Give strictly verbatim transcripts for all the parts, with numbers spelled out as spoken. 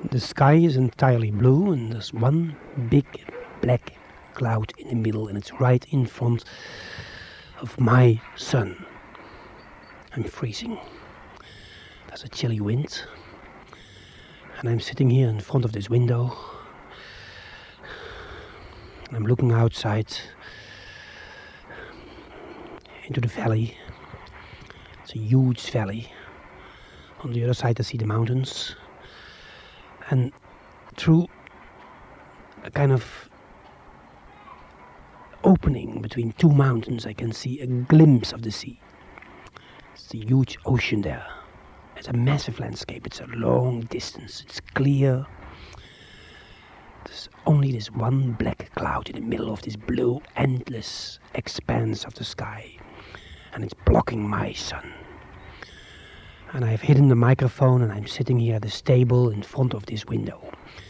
The sky is entirely blue and there's one big black cloud in the middle, and it's right in front of my sun. I'm freezing. There's a chilly wind, and I'm sitting here in front of this window, and I'm looking outside into the valley. It's a huge valley. On the other side I see the mountains, and through a kind of opening between two mountains I can see a glimpse of the sea. It's a huge ocean there. It's a massive landscape. It's a long distance. It's clear. There's only this one black cloud in the middle of this blue, endless expanse of the sky, and it's blocking my sun. And I've hidden the microphone, and I'm sitting here at the table in front of this window,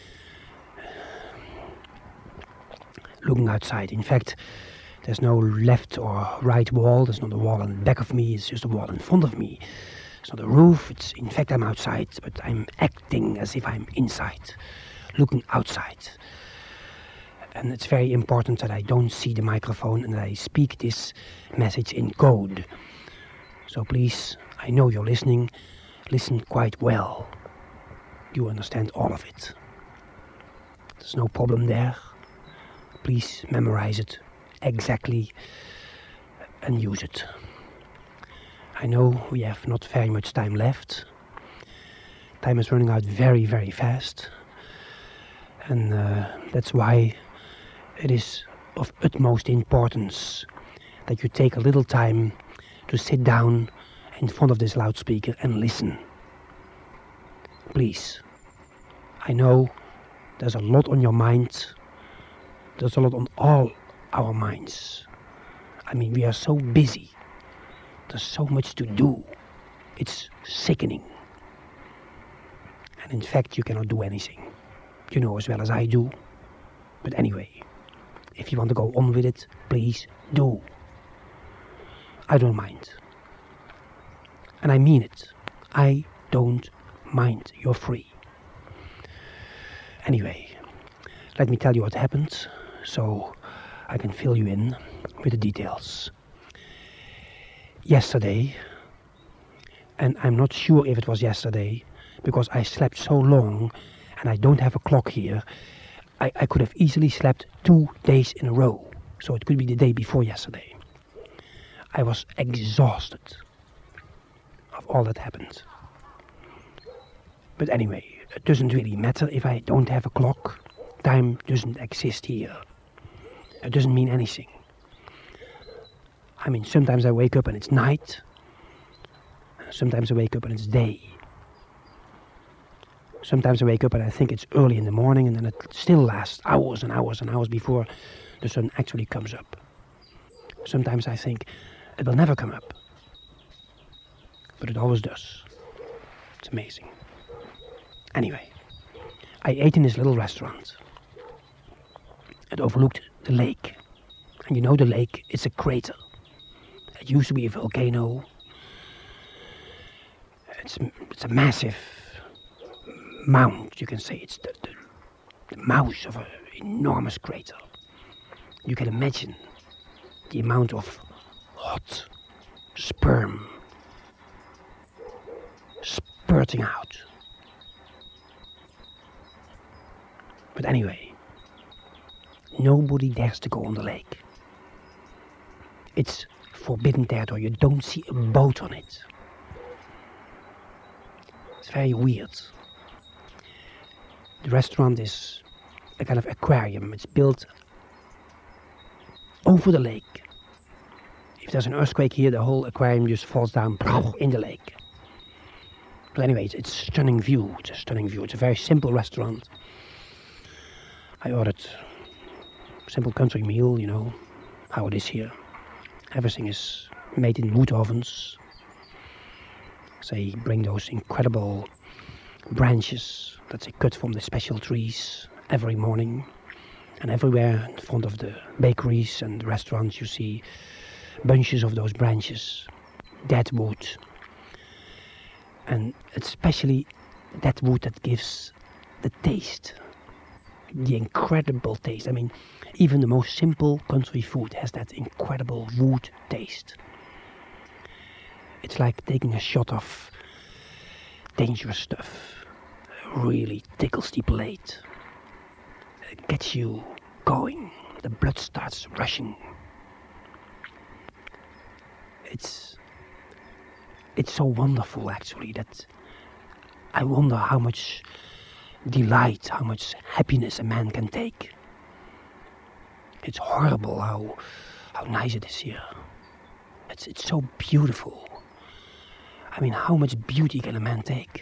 looking outside. In fact, there's no left or right wall. There's not a wall on the back of me. It's just a wall in front of me. It's not a roof. It's, in fact, I'm outside, but I'm acting as if I'm inside, looking outside. And it's very important that I don't see the microphone and that I speak this message in code. So please, I know you're listening. Listen quite well. You understand all of it. There's no problem there. Please memorize it exactly and use it. I know we have not very much time left. Time is running out very, very fast. And uh, that's why it is of utmost importance that you take a little time to sit down in front of this loudspeaker and listen. Please. I know there's a lot on your mind. There's a lot on all our minds. I mean, we are so busy. There's so much to do. It's sickening. And in fact, you cannot do anything. You know as well as I do. But anyway, if you want to go on with it, please do. I don't mind. And I mean it. I don't mind. You're free. Anyway, let me tell you what happened, so I can fill you in with the details. Yesterday, and I'm not sure if it was yesterday, because I slept so long, and I don't have a clock here, I, I could have easily slept two days in a row, so it could be the day before yesterday. I was exhausted of all that happened. But anyway, it doesn't really matter if I don't have a clock. Time doesn't exist here. It doesn't mean anything. I mean, sometimes I wake up and it's night. Sometimes I wake up and it's day. Sometimes I wake up and I think it's early in the morning, and then it still lasts hours and hours and hours before the sun actually comes up. Sometimes I think it will never come up. But it always does. It's amazing. Anyway, I ate in this little restaurant. It overlooked the lake. And you know the lake, it's a crater. It used to be a volcano. It's, it's a massive mound, you can say. It's the, the, the mouth of an enormous crater. You can imagine the amount of hot sperm spurting out. But anyway, nobody dares to go on the lake. It's forbidden territory. You don't see a boat on it. It's very weird. The restaurant is a kind of aquarium. It's built over the lake. If there's an earthquake here, the whole aquarium just falls down in the lake. But anyway, it's, it's a stunning view. It's a stunning view. It's a very simple restaurant. I ordered a simple country meal, you know, how it is here. Everything is made in wood ovens. They bring those incredible branches that they cut from the special trees every morning. And everywhere in front of the bakeries and the restaurants you see bunches of those branches, dead wood. And especially that wood that gives the taste, the incredible taste. I mean, even the most simple country food has that incredible wood taste. It's like taking a shot of dangerous stuff. Really tickles the plate. It gets you going. The blood starts rushing. It's it's so wonderful actually that I wonder how much delight, how much happiness a man can take. It's horrible how how nice it is here. It's it's so beautiful. I mean, how much beauty can a man take?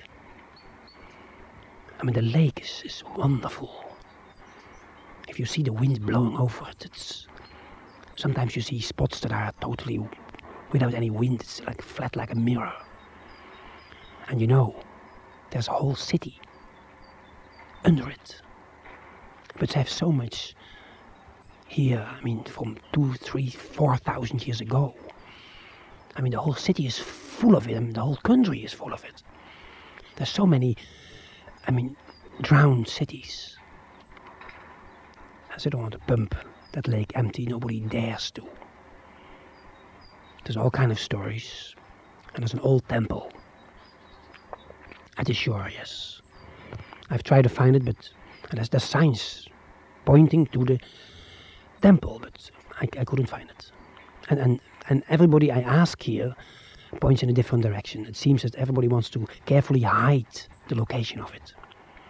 I mean, the lake is, is wonderful. If you see the wind blowing over it, it's sometimes you see spots that are totally without any wind. It's like flat like a mirror. And you know, there's a whole city under it. But they have so much here, I mean, from two, three, four thousand years ago. I mean, the whole city is full of it. I mean, the whole country is full of it. There's so many, I mean, drowned cities. As I don't want to pump that lake empty, nobody dares to. There's all kind of stories. And there's an old temple at the shore, yes. I've tried to find it, but there's, there's signs pointing to the temple, but I, I couldn't find it. And, and and everybody I ask here points in a different direction. It seems that everybody wants to carefully hide the location of it.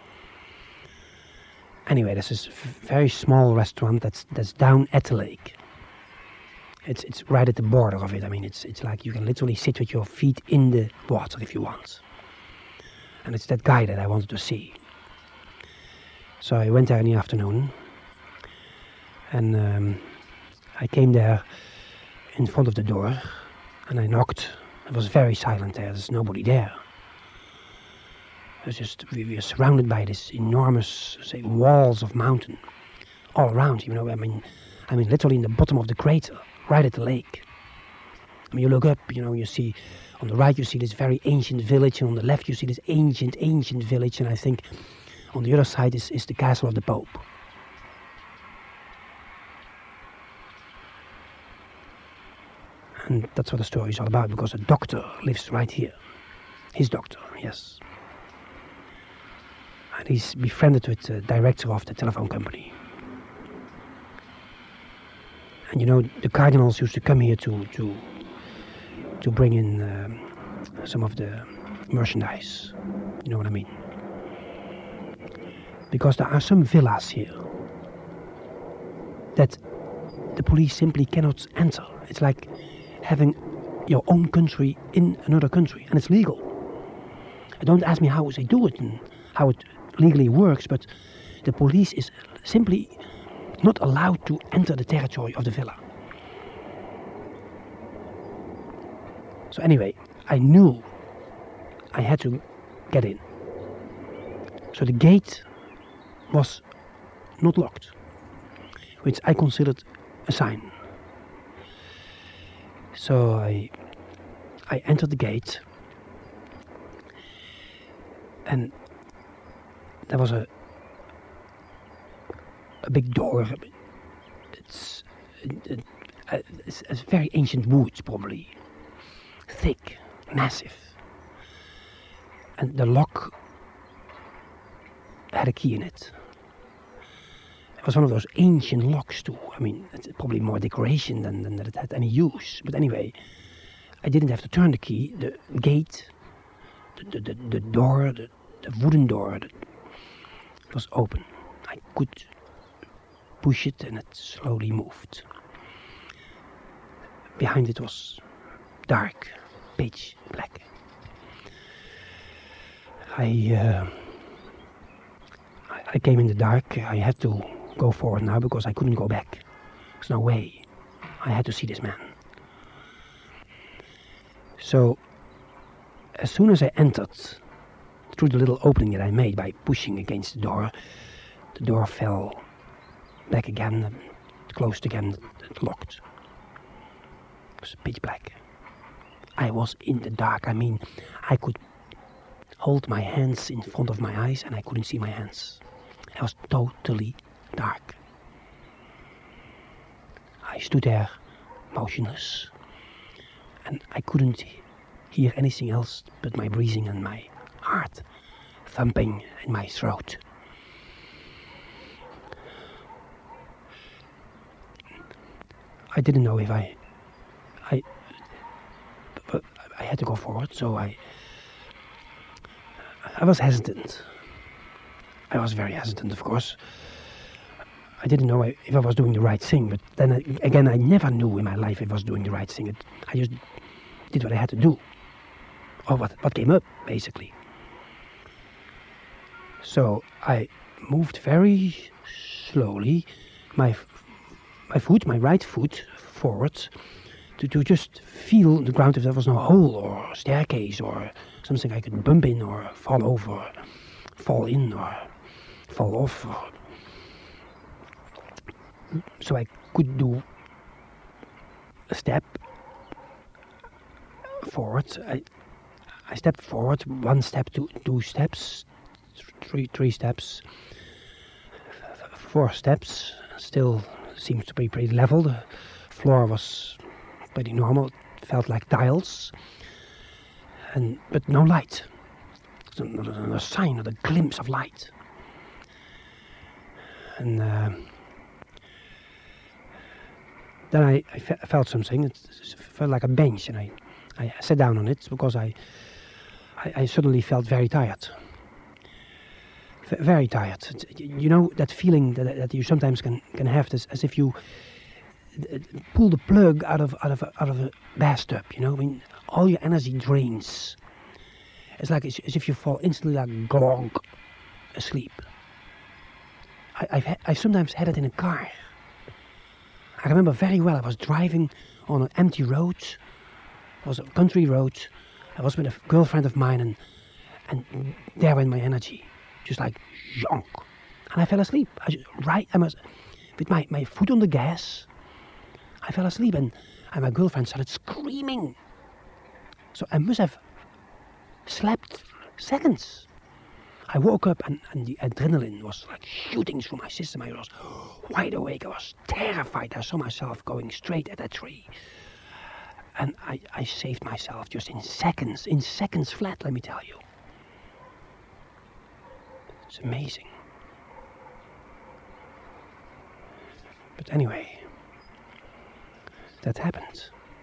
Anyway, there's this very small restaurant that's that's down at the lake. It's it's right at the border of it. I mean, it's it's like you can literally sit with your feet in the water if you want. And it's that guy that I wanted to see. So I went there in the afternoon, and um, I came there in front of the door, and I knocked. It was very silent there. There's nobody there. It was just we were surrounded by this enormous, say, walls of mountain all around. You know, I mean, I mean, literally in the bottom of the crater, right at the lake. I mean, you look up, you know, you see on the right you see this very ancient village, and on the left you see this ancient, ancient village, and I think on the other side is, is the castle of the Pope. And that's what the story is all about, because a doctor lives right here. His doctor, yes. And he's befriended with the director of the telephone company. And you know, the cardinals used to come here to to to bring in um, some of the merchandise. You know what I mean? Because there are some villas here that the police simply cannot enter. It's like having your own country in another country, and it's legal. Don't ask me how they do it and how it legally works, but the police is simply not allowed to enter the territory of the villa. So anyway, I knew I had to get in. So the gate was not locked, which I considered a sign. So I I entered the gate, and there was a a big door. It's it, it, it's, it's very ancient wood, probably thick, massive, and the lock had a key in it. It was one of those ancient locks too. I mean, it's probably more decoration than, than that it had any use. But anyway, I didn't have to turn the key. The gate, the, the, the, the door, the, the wooden door, the, was open. I could push it and it slowly moved. Behind it was dark, pitch black. I, uh, I, I came in the dark. I had to go forward now because I couldn't go back. There's no way. I had to see this man. So, as soon as I entered through the little opening that I made by pushing against the door, the door fell back again, and closed again, and locked. It was pitch black. I was in the dark. I mean, I could hold my hands in front of my eyes and I couldn't see my hands. It was totally dark. I stood there, motionless, and I couldn't hear anything else but my breathing and my heart thumping in my throat. I didn't know if I, I, but I had to go forward, so I, I was hesitant. I was very hesitant, of course. I didn't know if I was doing the right thing, but then I, again, I never knew in my life if I was doing the right thing. It, I just did what I had to do, or what, what came up, basically. So I moved very slowly, my my foot, my right foot, forward, to, to just feel the ground if there was no hole or staircase or something I could bump in or fall over, or fall in or fall off. Or so I could do a step forward. I I stepped forward, one step, two, two steps, three three steps, four steps. Still seems to be pretty level. The floor was pretty normal. It felt like tiles, and but no light. Not a, not a sign, not a glimpse of light. And uh, then I, I fe- felt something. It felt like a bench, and I, I sat down on it because I, I, I suddenly felt very tired. V- very tired. It's, you know that feeling that, that you sometimes can, can have this, as if you uh, pull the plug out of out of out of a bathtub. You know, I mean, all your energy drains. It's like as, as if you fall instantly like glonk asleep. I, I've ha- I sometimes had it in a car. I remember very well. I was driving on an empty road. It was a country road. I was with a girlfriend of mine, and and there went my energy, just like zonk, and I fell asleep. I just, right, I was with my, my foot on the gas. I fell asleep, and, and my girlfriend started screaming. So I must have slept seconds. I woke up, and, and the adrenaline was like shooting through my system. I was wide awake. I was terrified. I saw myself going straight at that tree. And I, I saved myself just in seconds, in seconds flat, let me tell you. It's amazing. But anyway, that happened.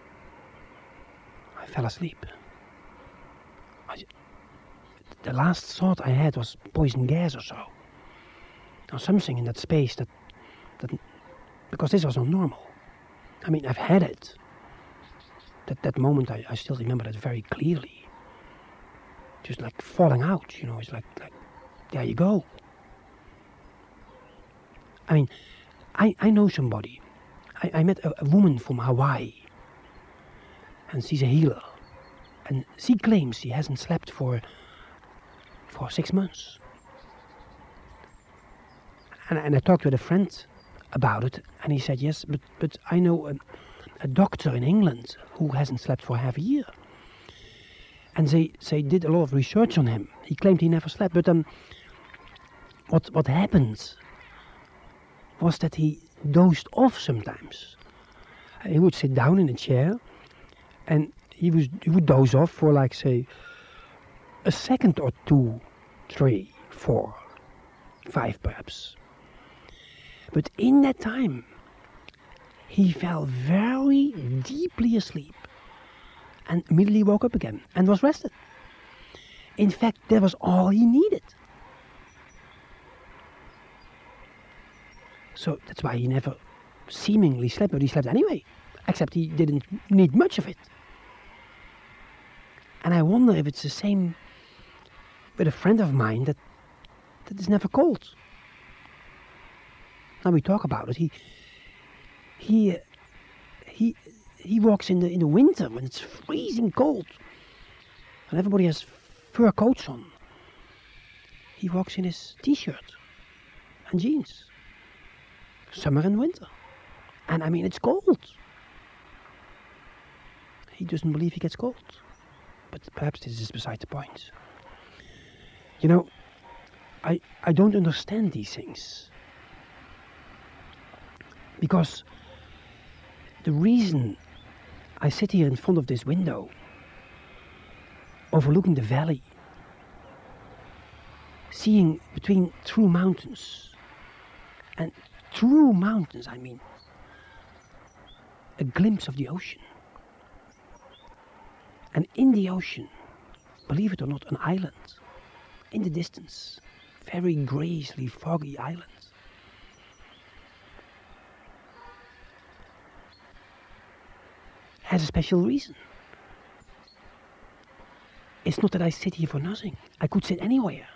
I fell asleep. I, the last thought I had was poison gas or so. Or something in that space that, that, because this was not normal. I mean, I've had it. That that moment, I, I still remember that very clearly. Just like falling out, you know, it's like, like there you go. I mean, I, I know somebody. I, I met a, a woman from Hawaii. And she's a healer. And she claims she hasn't slept for for six months. And, and I talked with a friend about it, and he said, yes, but, but I know a, a doctor in England who hasn't slept for half a year. And they, they did a lot of research on him. He claimed he never slept, but um, what, what happened was that he dozed off sometimes. He would sit down in a chair, and he, was, he would doze off for, like, say, a second or two, three, four, five perhaps. But in that time, he fell very deeply asleep and immediately woke up again and was rested. In fact, that was all he needed. So that's why he never seemingly slept, but he slept anyway, except he didn't need much of it. And I wonder if it's the same with a friend of mine that that is never cold. Now we talk about it. He he he he walks in the in the winter when it's freezing cold, and everybody has fur coats on. He walks in his t-shirt and jeans, summer and winter, and I mean it's cold. He doesn't believe he gets cold, but perhaps this is beside the point. You know, I, I don't understand these things. Because the reason I sit here in front of this window, overlooking the valley, seeing between true mountains, and true mountains, I mean, a glimpse of the ocean. And in the ocean, believe it or not, an island, in the distance, very gracefully foggy island. Has a special reason. It's not that I sit here for nothing. I could sit anywhere.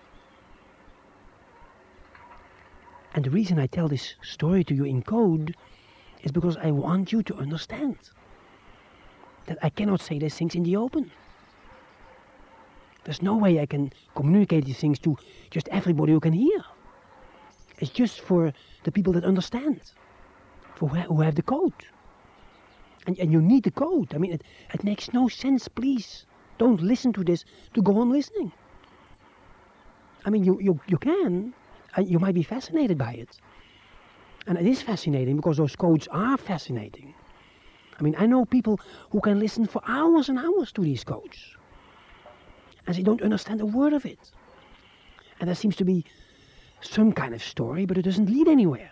And the reason I tell this story to you in code is because I want you to understand that I cannot say these things in the open. There's no way I can communicate these things to just everybody who can hear. It's just for the people that understand, for who have the code. And, and you need the code. I mean, it, it makes no sense, please. Don't listen to this to go on listening. I mean, you, you, you can, and you might be fascinated by it. And it is fascinating because those codes are fascinating. I mean, I know people who can listen for hours and hours to these codes. And they don't understand a word of it. And there seems to be some kind of story, but it doesn't lead anywhere.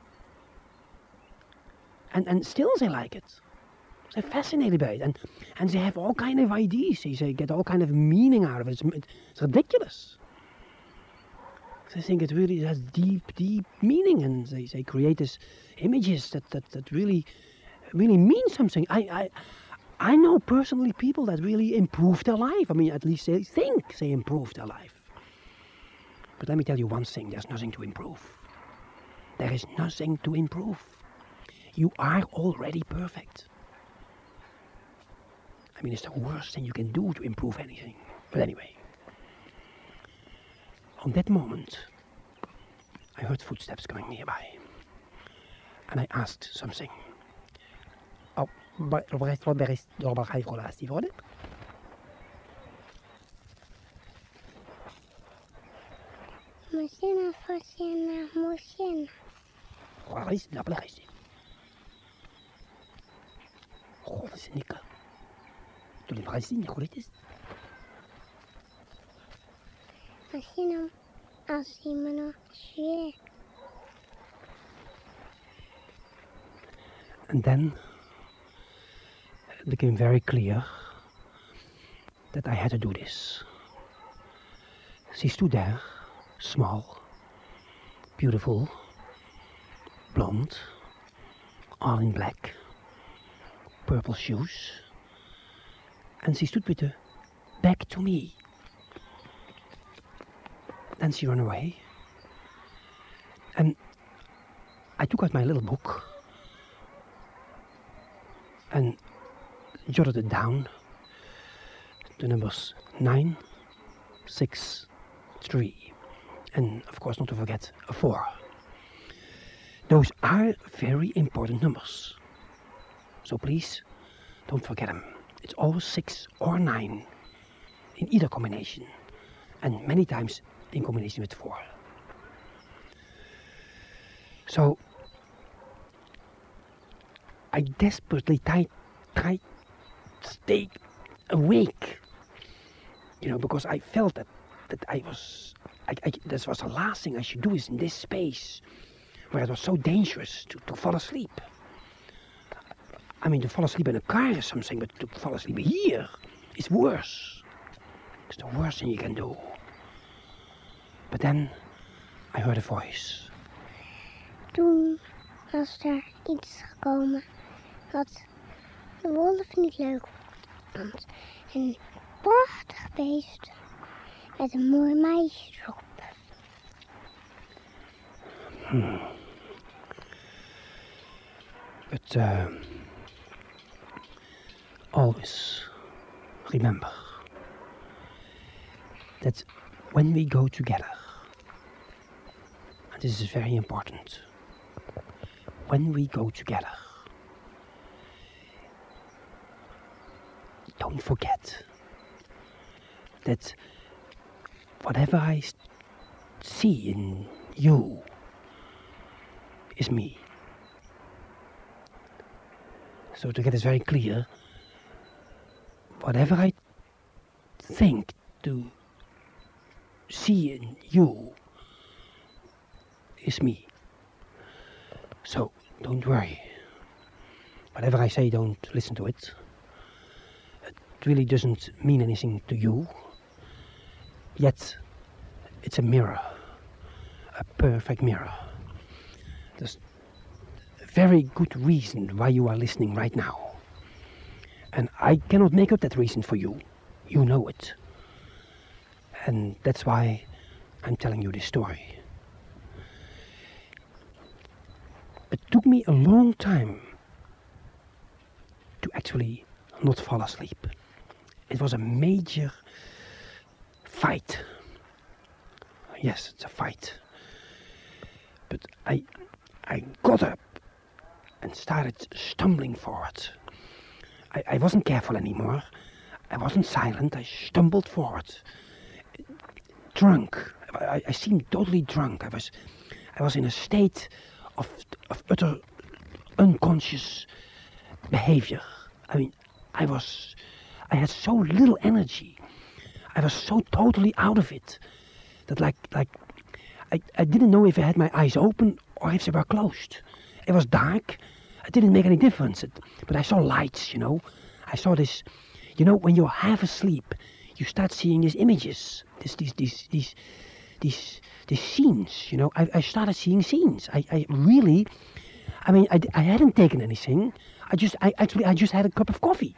And, and still they like it. They're fascinated by it, and, and they have all kind of ideas. They, they get all kind of meaning out of it. It's, it's ridiculous. They think it really has deep, deep meaning, and they, they create these images that, that, that really, really mean something. I, I, I know personally people that really improve their life. I mean, at least they think they improve their life. But let me tell you one thing: there's nothing to improve. There is nothing to improve. You are already perfect. I mean, it's the worst thing you can do to improve anything. But anyway, on that moment, I heard footsteps coming nearby. And I asked something. Oh, maar er is wel best door maar hij verlaat die worden. Machine, machine, machine. Waar is dat belangrijk? Oh, dat is een nikkel. Jullie maar zien, hoe dit is. Machine, als iemand nog schreeuwt. And then it became very clear that I had to do this. She stood there, small, beautiful, blonde, all in black, purple shoes. And she stood with her back to me. Then she ran away. And I took out my little book and jotted it down. The numbers nine, six, three. And of course not to forget a four. Those are very important numbers. So please don't forget them. It's always six or nine in either combination, and many times in combination with four. So I desperately tried, tried to stay awake, you know, because I felt that, that I was, I, I, this was the last thing I should do is in this space where it was so dangerous to, to fall asleep. I mean, to fall asleep in a car is something, but to fall asleep here is worse. It's the worst thing you can do. But then I heard a voice. Toen was er iets gekomen wat de wolf niet leuk vond. Een prachtig beest met een mooi meisje erop. Hmm. But uh, always remember that when we go together, and this is very important, when we go together, don't forget that whatever I s- see in you is me. So to get this very clear, whatever I think to see in you is me. So don't worry. Whatever I say, don't listen to it. It really doesn't mean anything to you. Yet it's a mirror. A perfect mirror. There's a very good reason why you are listening right now. And I cannot make up that reason for you. You know it. And that's why I'm telling you this story. It took me a long time to actually not fall asleep. It was a major fight. Yes, it's a fight. But I, I got up and started stumbling forward. I, I wasn't careful anymore. I wasn't silent. I stumbled forward. Drunk. I, I seemed totally drunk. I was, I was in a state of of utter unconscious behavior. I mean, I was, I had so little energy. I was so totally out of it that like, like, I, I didn't know if I had my eyes open or if they were closed. It was dark. It didn't make any difference. It, but I saw lights, you know. I saw this, you know, when you're half asleep, you start seeing these images, this, these, these, these, these, these scenes, you know. I, I started seeing scenes. I, I really, I mean, I, I hadn't taken anything. I just, I actually, I just had a cup of coffee.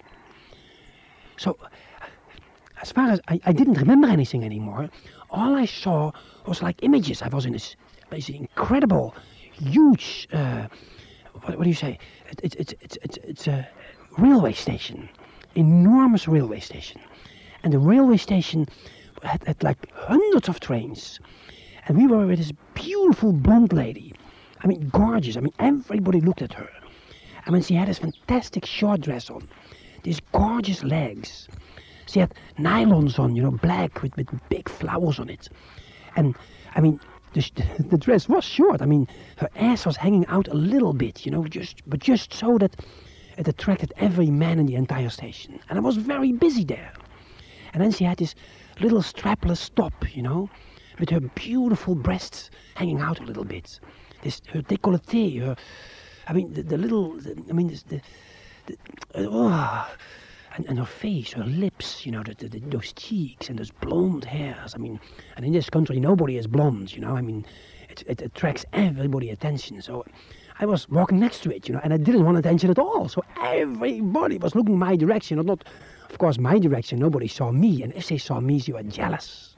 So, as far as, I, I didn't remember anything anymore. All I saw was like images. I was in this, this incredible, huge, uh, what, what do you say? It's, it's, it's, it's, it's a railway station. Enormous railway station. And the railway station had, had like hundreds of trains. And we were with this beautiful blonde lady. I mean, gorgeous. I mean, everybody looked at her. I mean, she had this fantastic short dress on. These gorgeous legs. She had nylons on, you know, black with, with big flowers on it. And, I mean, the, the dress was short. I mean, her ass was hanging out a little bit, you know, just but just so that it attracted every man in the entire station. And I was very busy there. And then she had this little strapless top, you know, with her beautiful breasts hanging out a little bit. This, her décolleté, her, I mean, the, the little, the, I mean, this, the, the, oh, and, and her face, her lips, you know, the, the, those cheeks and those blonde hairs. I mean, and in this country, nobody is blonde, you know. I mean, it, it attracts everybody's attention. So I was walking next to it, you know, and I didn't want attention at all. So everybody was looking my direction, or not, of course, my direction. Nobody saw me, and if they saw me, they were jealous.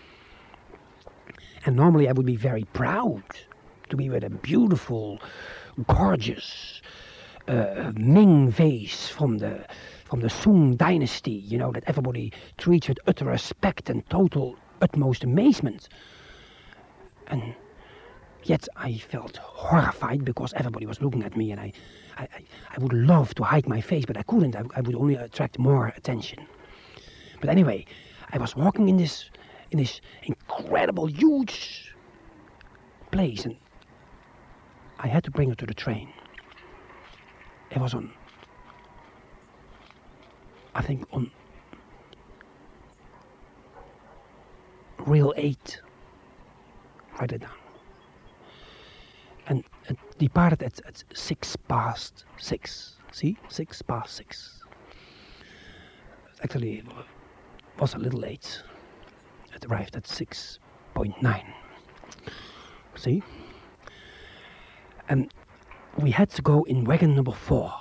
And normally I would be very proud to be with a beautiful, gorgeous uh, Ming vase from the from the Sung dynasty, you know, that everybody treats with utter respect and total utmost amazement. And yet I felt horrified because everybody was looking at me, and I, I, I would love to hide my face, but I couldn't. I, I would only attract more attention. But anyway, I was walking in this, in this incredible, huge place, and I had to bring her to the train. It was on, I think on rail eight. Write it down. And it departed at, at six past six. See? Six past six. Actually, it was a little late. It arrived at six point nine. See? And we had to go in wagon number four.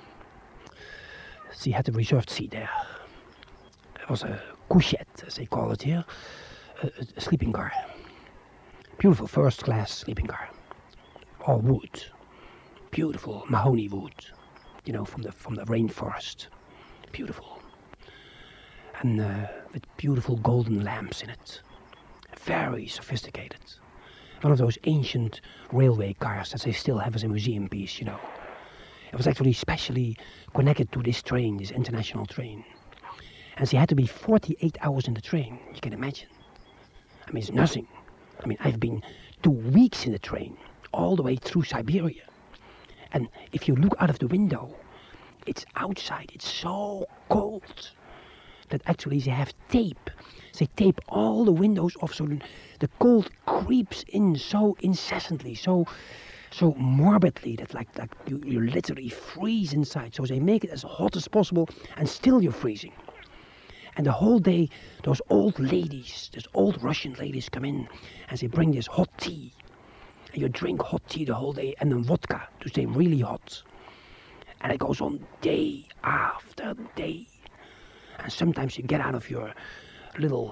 She had a reserved seat there. It was a couchette, as they call it here. A, a sleeping car. Beautiful first class sleeping car. All wood. Beautiful mahogany wood. You know, from the from the rainforest. Beautiful. And uh, with beautiful golden lamps in it. Very sophisticated. One of those ancient railway cars that they still have as a museum piece, you know. It was actually specially connected to this train, this international train. And she had to be forty-eight hours in the train, you can imagine. I mean, it's nothing. I mean, I've been two weeks in the train, all the way through Siberia. And if you look out of the window, it's outside, it's so cold that actually they have tape. They tape all the windows off so the cold creeps in so incessantly, so so morbidly that like, like you, you literally freeze inside. So they make it as hot as possible and still you're freezing. And the whole day, those old ladies, those old Russian ladies come in and they bring this hot tea. And you drink hot tea the whole day and then vodka to stay really hot. And it goes on day after day. And sometimes you get out of your little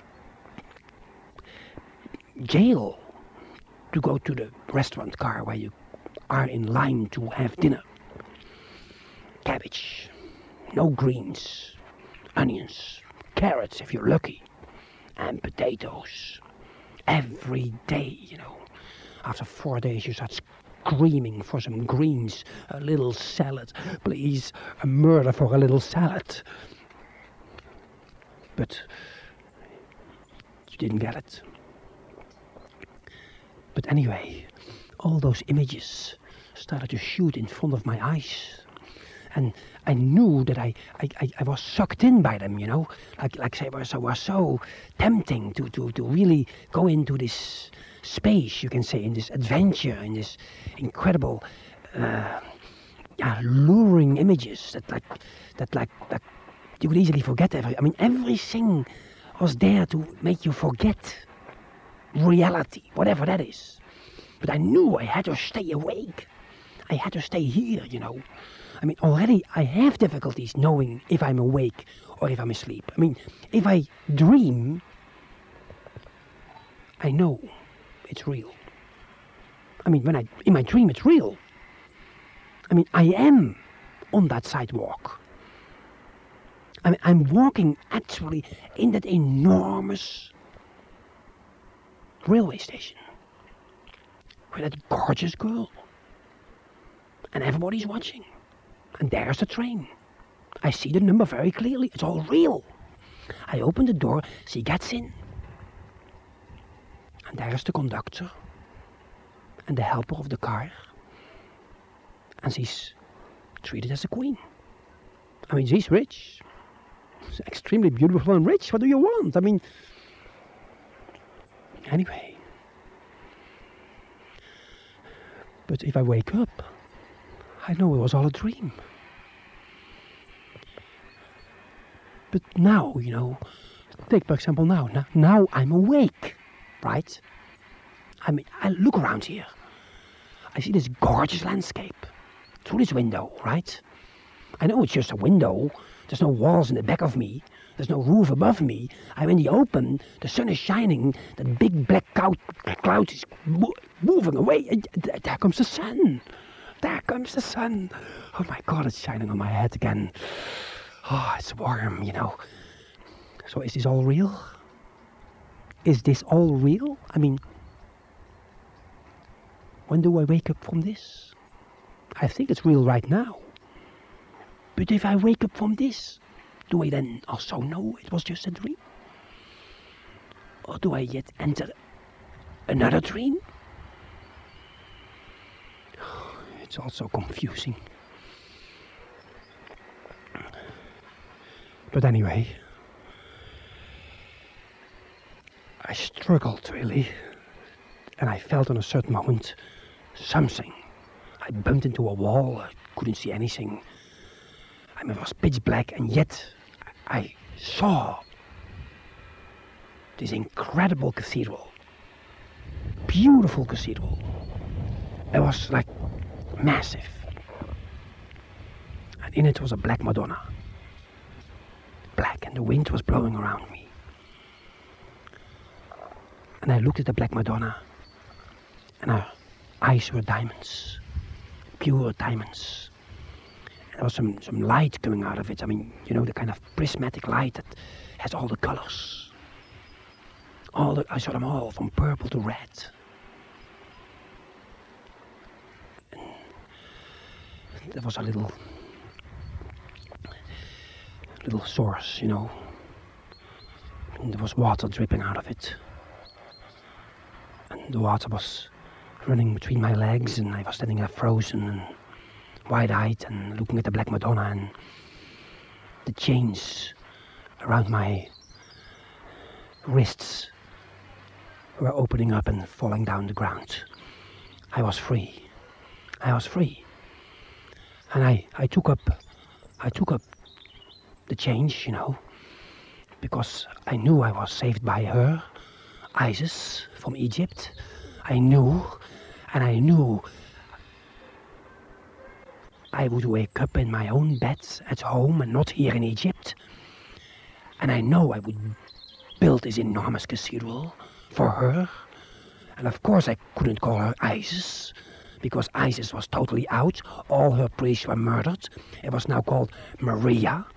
jail to go to the restaurant car where you are in line to have dinner. Cabbage, no greens, onions, carrots if you're lucky, and potatoes. Every day, you know. After four days you start screaming for some greens, a little salad. Please, a murder for a little salad. But you didn't get it. But anyway, all those images started to shoot in front of my eyes. And I knew that I, I, I, I was sucked in by them, you know. Like like they were so, were so tempting to, to, to really go into this space, you can say, in this adventure, in this incredible, uh, yeah, luring images that like, that like, like you could easily forget every, I mean, everything was there to make you forget reality, whatever that is. But I knew I had to stay awake. I had to stay here, you know. I mean, already I have difficulties knowing if I'm awake or if I'm asleep. I mean, if I dream, I know it's real. I mean, when I, in my dream, it's real. I mean, I am on that sidewalk. I mean, I'm walking actually in that enormous railway station with that gorgeous girl. And everybody's watching. And there's the train. I see the number very clearly. It's all real. I open the door, she gets in. And there's the conductor and the helper of the car. And she's treated as a queen. I mean, she's rich. She's extremely beautiful and rich. What do you want? I mean, anyway. But if I wake up, I know it was all a dream. But now, you know, take for example now, now, now I'm awake, right? I mean, I look around here. I see this gorgeous landscape through this window, right? I know it's just a window. There's no walls in the back of me. There's no roof above me. I'm in the open. The sun is shining. The big black cloud, cloud is mo- moving away. And th- there comes the sun. There comes the sun. Oh my God, it's shining on my head again. Oh, it's warm, you know. So is this all real? Is this all real? I mean, when do I wake up from this? I think it's real right now. But if I wake up from this, do I then also know it was just a dream? Or do I yet enter another dream? It's also confusing. But anyway, I struggled really, and I felt in a certain moment something. I bumped into a wall, I couldn't see anything. I mean, it was pitch black, and yet I saw this incredible cathedral. Beautiful cathedral. It was like massive. And in it was a black Madonna. Black, and the wind was blowing around me. And I looked at the black Madonna, and her eyes were diamonds. Pure diamonds. And there was some, some light coming out of it. I mean, you know, the kind of prismatic light that has all the colors. All the, I saw them all, from purple to red. And there was a little, little source, you know. And there was water dripping out of it. and the water was running between my legs, and I was standing there frozen and wide-eyed and looking at the Black Madonna, and the chains around my wrists were opening up and falling down the ground. I was free. I was free. And I, I took up I took up the change, you know, because I knew I was saved by her, Isis from Egypt. I knew, and I knew I would wake up in my own bed at home and not here in Egypt. And I know I would build this enormous cathedral for her. And of course I couldn't call her Isis, because Isis was totally out. All her priests were murdered. It was now called Maria.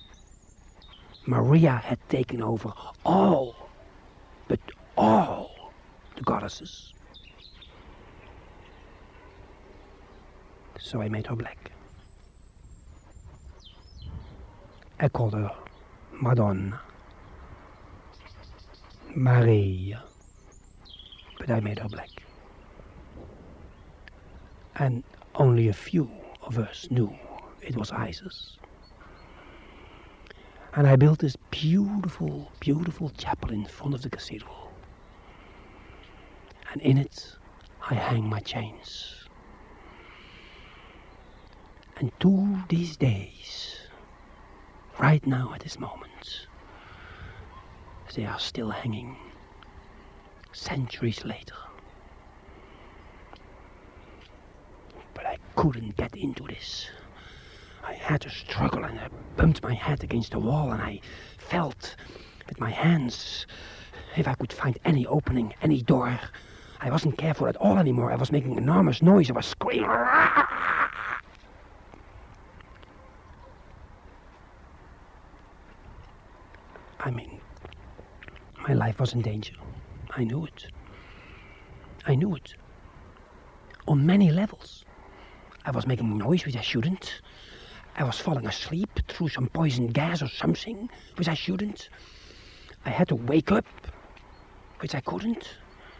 Maria had taken over all, but all, the goddesses. So I made her black. I called her Madonna, Maria, but I made her black. And only a few of us knew it was Isis. And I built this beautiful, beautiful chapel in front of the cathedral. And in it, I hang my chains. And to these days, right now at this moment, they are still hanging centuries later. But I couldn't get into this. I had to struggle, and I bumped my head against the wall, and I felt with my hands if I could find any opening, any door. I wasn't careful at all anymore. I was making enormous noise. I was screaming. I mean, my life was in danger. I knew it. I knew it. On many levels. I was making noise which I shouldn't. I was falling asleep through some poison gas or something which I shouldn't. I had to wake up, which I couldn't.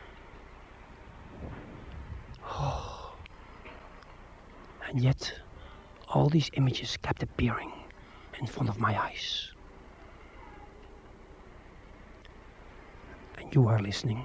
Oh. And yet, all these images kept appearing in front of my eyes. And you are listening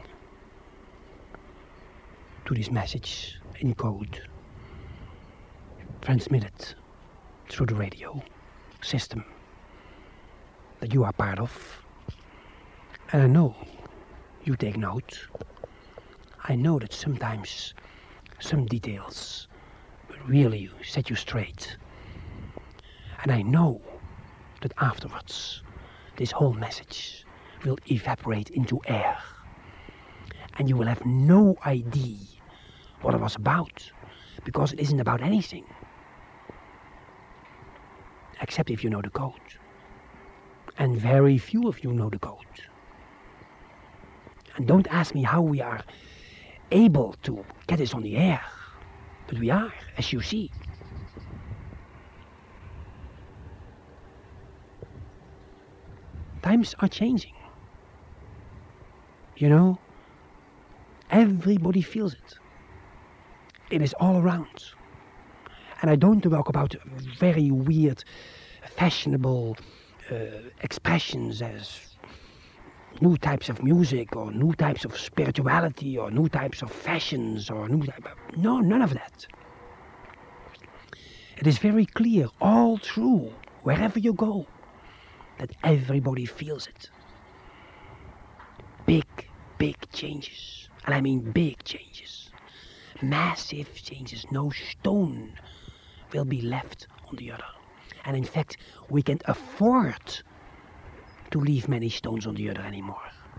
to this message in code, transmitted through the radio system that you are part of. And I know you take note. I know that sometimes some details will really set you straight. And I know that afterwards this whole message will evaporate into air. And you will have no idea what it was about, because it isn't about anything. Except if you know the code. And very few of you know the code. And don't ask me how we are able to get this on the air. But we are, as you see. Times are changing. You know, everybody feels it. It is all around. And I don't talk about very weird, fashionable uh, expressions as new types of music or new types of spirituality or new types of fashions or new type of... No, none of that. It is very clear all through, wherever you go, that everybody feels it. Big, big changes. And I mean big changes. Massive changes. No stone will be left on the other. And in fact, we can't afford to leave many stones on the other anymore.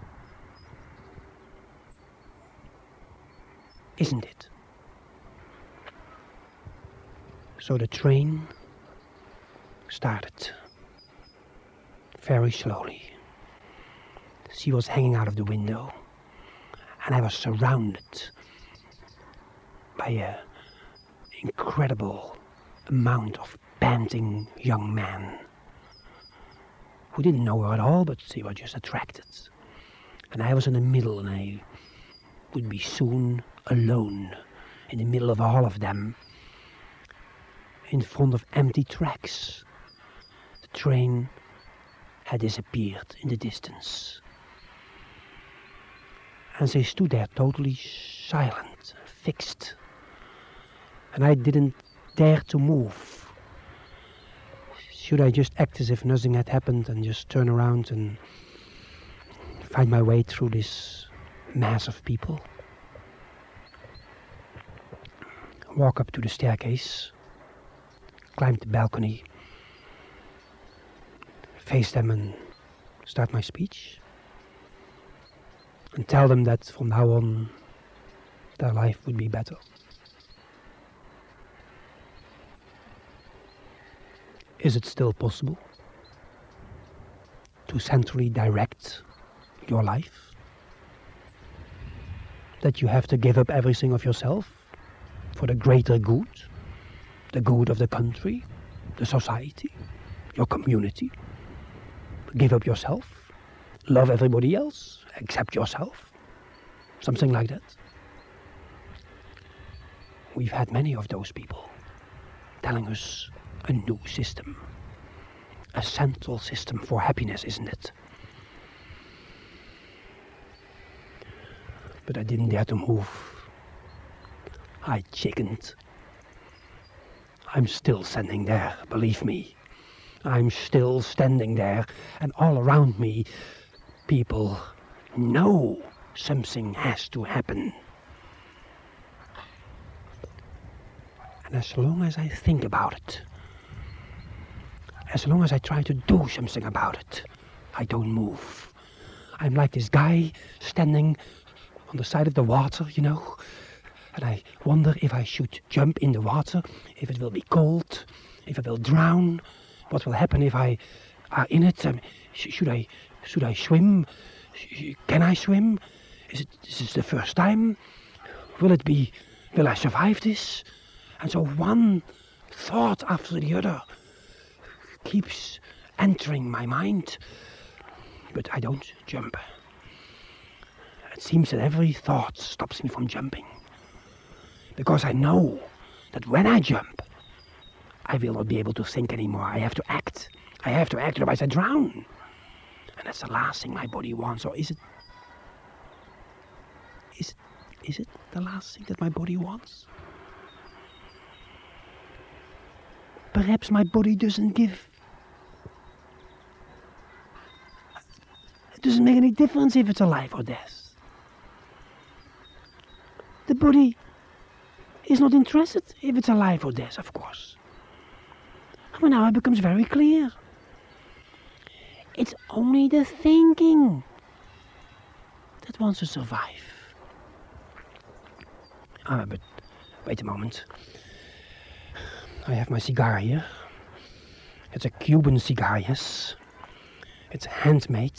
Isn't it? So the train started very slowly. She was hanging out of the window, and I was surrounded by an incredible amount of panting young men who didn't know her at all, but they were just attracted. And I was in the middle, and I would be soon alone in the middle of all of them, in front of empty tracks. The train had disappeared in the distance. And they stood there totally silent, fixed. And I didn't dare to move. Should I just act as if nothing had happened and just turn around and find my way through this mass of people? Walk up to the staircase, climb the balcony, face them and start my speech, and tell them that from now on their life would be better. Is it still possible to centrally direct your life? That you have to give up everything of yourself for the greater good, the good of the country, the society, your community? Give up yourself, love everybody else, accept yourself, something like that. We've had many of those people telling us a new system, a central system for happiness, isn't it? But I didn't dare to move. I chickened. I'm still standing there, believe me. I'm still standing there, and all around me, people know something has to happen. And as long as I think about it, as long as I try to do something about it, I don't move. I'm like this guy standing on the side of the water, you know, and I wonder if I should jump in the water, if it will be cold, if I will drown, what will happen if I are in it. Um, sh- should I should I swim? Sh- can I swim? Is it is this the first time? Will it be? Will I survive this? And so one thought after the other keeps entering my mind, but I don't jump. It seems that every thought stops me from jumping, because I know that when I jump, I will not be able to think anymore. I have to act. I have to act, otherwise I drown. And that's the last thing my body wants. Or is it? Is it? Is it the last thing that my body wants? Perhaps my body doesn't give. It doesn't make any difference if it's alive or death. The body is not interested if it's alive or death, of course. But now it becomes very clear. It's only the thinking that wants to survive. Ah, but wait a moment. I have my cigar here. It's a Cuban cigar, yes. It's handmade.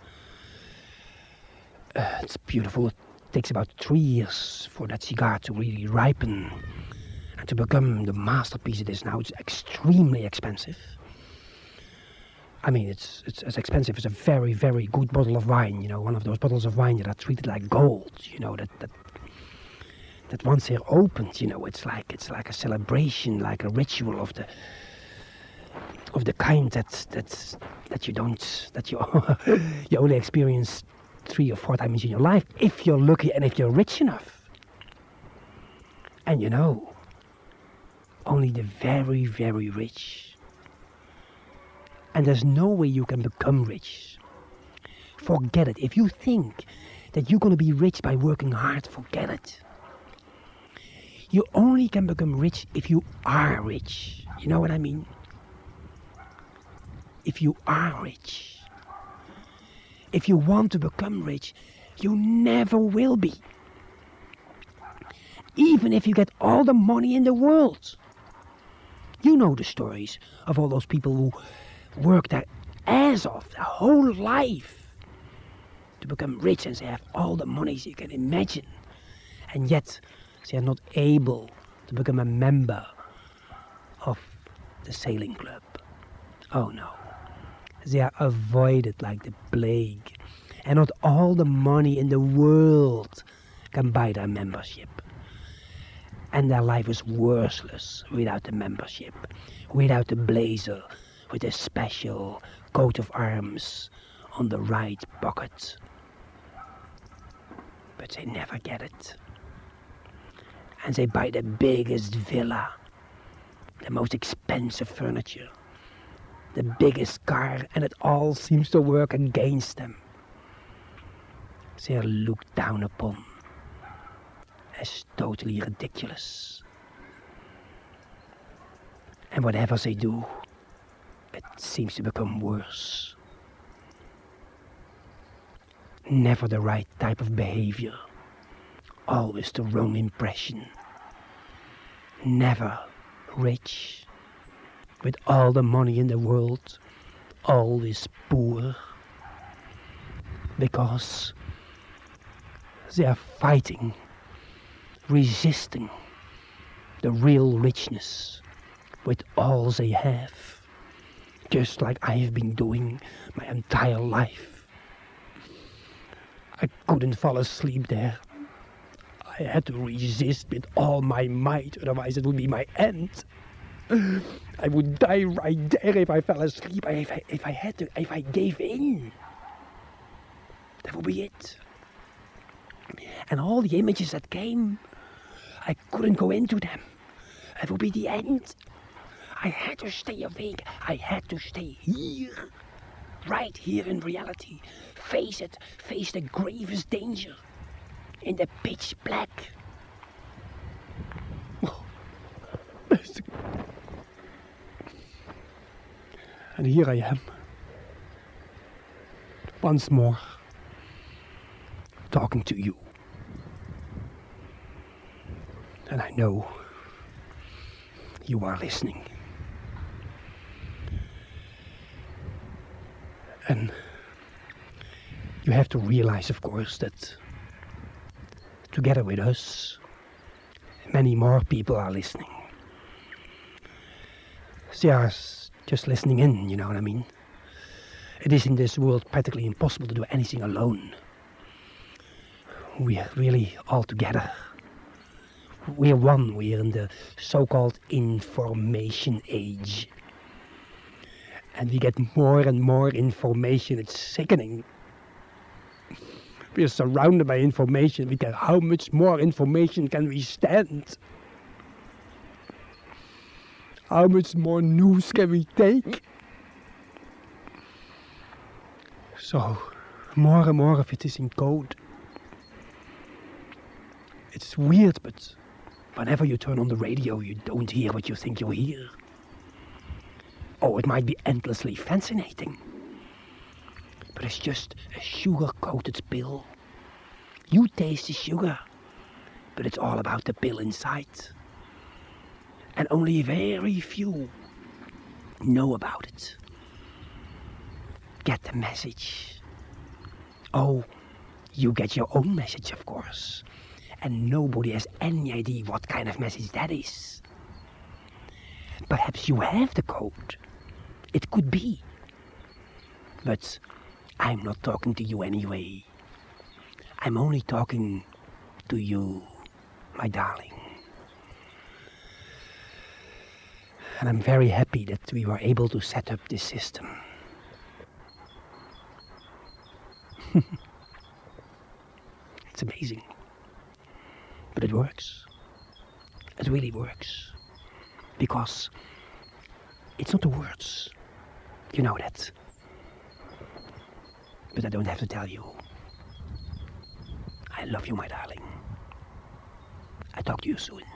Uh, it's beautiful. It takes about three years for that cigar to really ripen and to become the masterpiece it is now. It's extremely expensive. I mean, it's it's as expensive as a very, very good bottle of wine. You know, one of those bottles of wine that are treated like gold. You know, that that that once they're opened, you know, it's like it's like a celebration, like a ritual of the of the kind that that that you don't that you you only experience three or four times in your life if you're lucky and if you're rich enough. And you know, only the very, very rich. And there's no way you can become rich. Forget it. If you think that you're going to be rich by working hard, forget it. You only can become rich if you are rich. You know what I mean? If you are rich. If you want to become rich, you never will be. Even if you get all the money in the world. You know the stories of all those people who work their ass off their whole life to become rich, and they have all the money you can imagine, and yet they are not able to become a member of the sailing club. Oh no, they are avoided like the plague, and not all the money in the world can buy their membership. And their life is worthless without the membership, without the blazer with a special coat of arms on the right pocket. But they never get it. And they buy the biggest villa, the most expensive furniture, the biggest car, and it all seems to work against them. They are looked down upon as totally ridiculous. And whatever they do, it seems to become worse. Never the right type of behavior, always the wrong impression. Never rich, with all the money in the world, always poor. Because they are fighting, resisting the real richness with all they have, just like I have been doing my entire life. I couldn't fall asleep there. I had to resist with all my might, otherwise it would be my end. I would die right there if I fell asleep, if I, if I had to, if I gave in. That would be it. And all the images that came, I couldn't go into them. It would be the end. I had to stay awake. I had to stay here. Right here in reality. Face it. Face the gravest danger. In the pitch black. Oh. And here I am. Once more. Talking to you. And I know you are listening. And you have to realize, of course, that together with us, many more people are listening. They are just listening in, you know what I mean? It is in this world practically impossible to do anything alone. We are really all together. We're one. We're in the so-called information age. And we get more and more information. It's sickening. We're surrounded by information. We can, how much more information can we stand? How much more news can we take? So, more and more of it is in code. It's weird, but whenever you turn on the radio, you don't hear what you think you hear. Oh, it might be endlessly fascinating. But it's just a sugar-coated pill. You taste the sugar, but it's all about the pill inside. And only very few know about it. Get the message. Oh, you get your own message, of course. And nobody has any idea what kind of message that is. Perhaps you have the code. It could be. But I'm not talking to you anyway. I'm only talking to you, my darling. And I'm very happy that we were able to set up this system. It's amazing. But it works. It really works. Because it's not the words. You know that. But I don't have to tell you. I love you, my darling. I talk to you soon.